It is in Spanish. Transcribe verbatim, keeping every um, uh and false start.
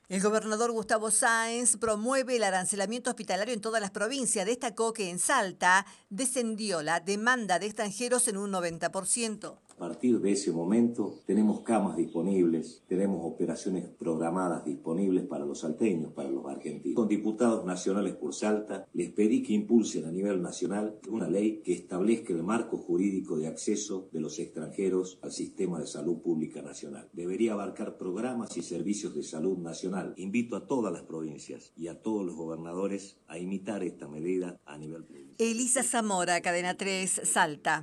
El gobernador Gustavo Sáenz promueve el arancelamiento hospitalario en todas las provincias. Destacó que en Salta descendió la demanda de extranjeros en un noventa por ciento. A partir de ese momento tenemos camas disponibles, tenemos operaciones programadas disponibles para los salteños, para los argentinos. Con diputados nacionales por Salta, les pedí que impulsen a nivel nacional una ley que establezca el marco jurídico de acceso de los extranjeros al sistema de salud pública nacional. Debería abarcar programas y servicios de salud nacional. Invito a todas las provincias y a todos los gobernadores a imitar esta medida a nivel provincial. Elisa Zamora, Cadena tres, Salta.